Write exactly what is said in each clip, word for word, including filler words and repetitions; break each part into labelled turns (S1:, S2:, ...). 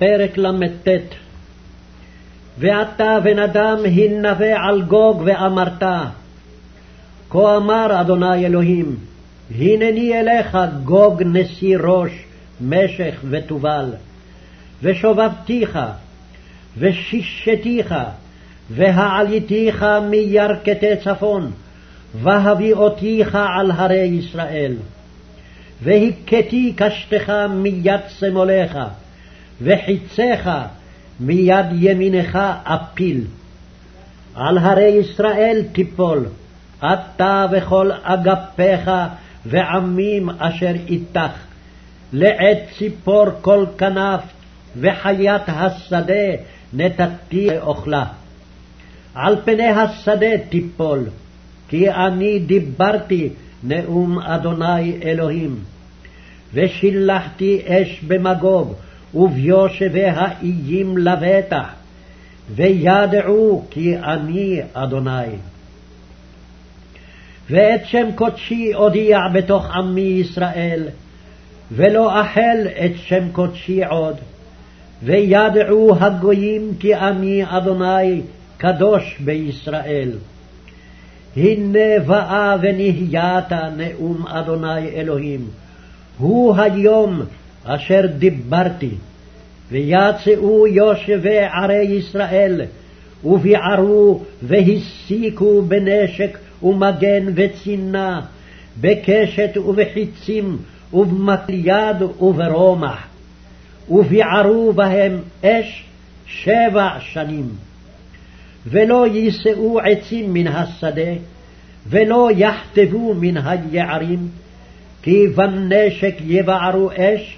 S1: פרק למ"ט. ואתה בן אדם הנבא על גוג ואמרת, כה אמר אדוני אלוהים, הנני אליך גוג נשיא ראש, משך ותובל, ושובבתיך, ושישתיך, והעליתיך מירכתי צפון, והביאותיך על הרי ישראל. והכיתי קשתך מיד שמאלך, וחיציך מיד ימינך אפיל. על הרי ישראל תיפול, אתה וכל אגפיך ועמים אשר איתך, לעת ציפור כל כנף, וחיית השדה נתתי לאוכלה. על פני השדה תיפול, כי אני דיברתי נאום אדוני אלוהים. ושילחתי אש במגוב, וביושבי האיים לבטח, וידעו כי אני אדוני. ואת שם קודשי אודיע בתוך עמי ישראל, ולא אחל את שם קודשי עוד. וידעו הגויים כי אני אדוני קדוש בישראל. הנה באה ונהיית נאום אדוני אלוהים, הוא היום אשר דיברתי. ויצאו יושבי ערי ישראל, וביערו והסיקו בנשק ומגן וצינה, בקשת ובחיצים ובמקליד וברומח, וביערו בהם אש שבע שנים. ולא יישאו עצים מן השדה, ולא יחטבו מן היערים, כי בנשק יבערו אש,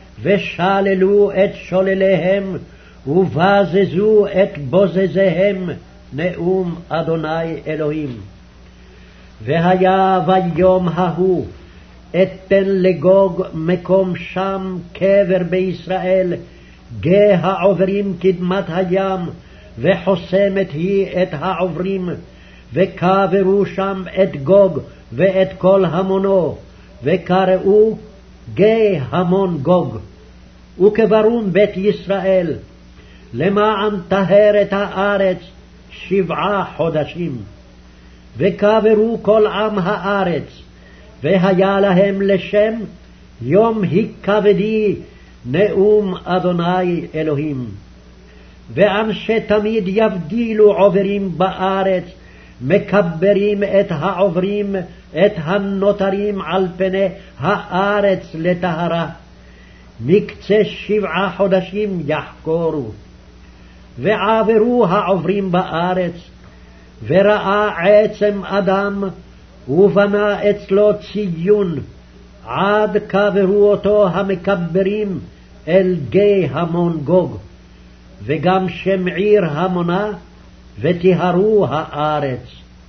S1: ושללו את שולליהם, ובזזו את בוזזיהם, נאום אדוני אלוהים. והיה ביום ההוא, אתן לגוג מקום שם קבר בישראל, גיא העוברים קדמת הים, וחוסמת היא את העוברים, וקברו שם את גוג ואת כל המונו, וקראו גיא המון גוג. וקברום בית ישראל, למען טהר את הארץ שבעה חודשים. וקברו כל עם הארץ, והיה להם לשם יום הכבדי, נאום אדוני אלוהים. ואנשי תמיד יבדילו עוברים בארץ, מקברים את העוברים, את הנותרים על פני הארץ לטהרה. מקצה שבעה חודשים יחקורו. ועברו העוברים בארץ, וראה עצם אדם, ובנה אצלו ציון, עד קברו אותו המקברים אל גיא המון גוג. וגם שם עיר המונה, וטיהרו הארץ.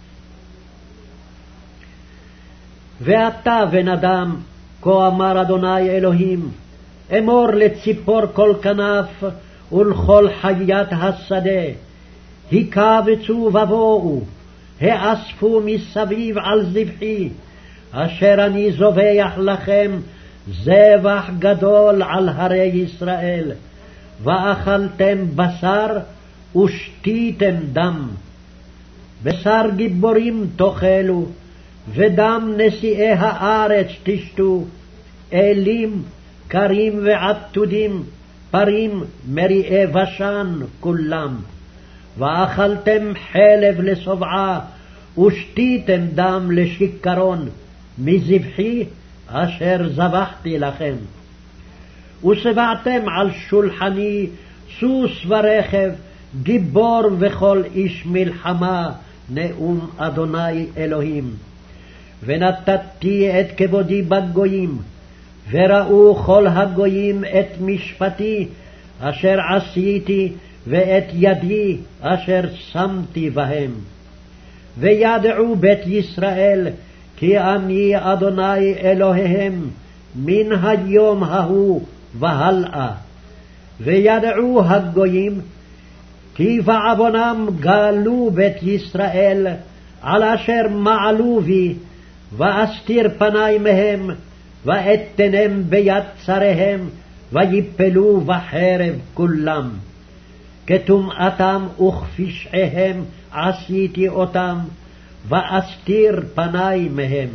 S1: ואתה בן אדם, כה אמר אדוני אלוהים, אמור לציפור כל כנף ולכל חיית השדה, הקבצו ובואו, האספו מסביב על זבחי, אשר אני זובח לכם זבח גדול על הרי ישראל. ואכלתם בשר ושתיתם דם. בשר גיבורים תאכלו, ודם נשיאי הארץ תשתו, אלים, קרים ועתודים, פרים, מריעי בשן כולם. ואכלתם חלב לשובעה, ושתיתם דם לשכרון, מזבחי אשר זבחתי לכם. ושבעתם על שולחני סוס ורכב, גיבור וכל איש מלחמה, נאום אדוני אלוהים. ונתתי את כבודי בגויים, וראו כל הגויים את משפטי אשר עשיתי, ואת ידי אשר שמתי בהם. וידעו בית ישראל כי אני אדוני אלוהיהם מן היום ההוא והלאה. וידעו הגויים כי בעוונם גלו בית ישראל על אשר מעלו בי, ואסתיר פני מהם, ואתנם ביד צריהם, ויפלו בחרב כולם. כטומאתם וכפשעיהם עשיתי אותם, ואסתיר פני מהם.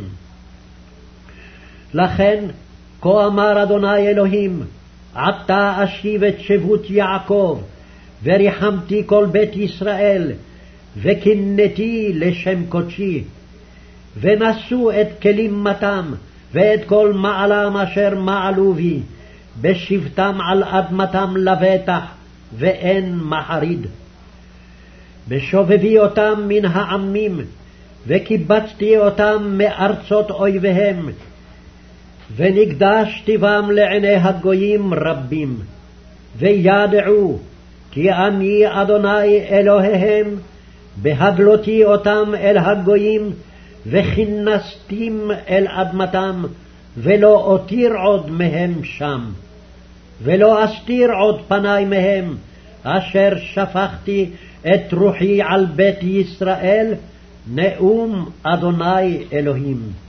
S1: לכן, כה אמר אדוני אלוהים, עתה אשיב את שבות יעקב, וריחמתי כל בית ישראל, וקינאתי לשם קודשי. ונשאו את כלימתם, ואת כל מעלם אשר מעלו בי, בשבתם על אדמתם לבטח, ואין מחריד. בשובבי אותם מן העמים, וקיבצתי אותם מארצות אויביהם, ונקדשתי בם לעיני הגויים רבים, וידעו כי אני אדוני אלוהיהם, בהגלותי אותם אל הגויים, וכינסתים אל אדמתם, ולא אותיר עוד מהם שם, ולא אסתיר עוד פני מהם, אשר שפכתי את רוחי על בית ישראל, נאום אדוני אלוהים.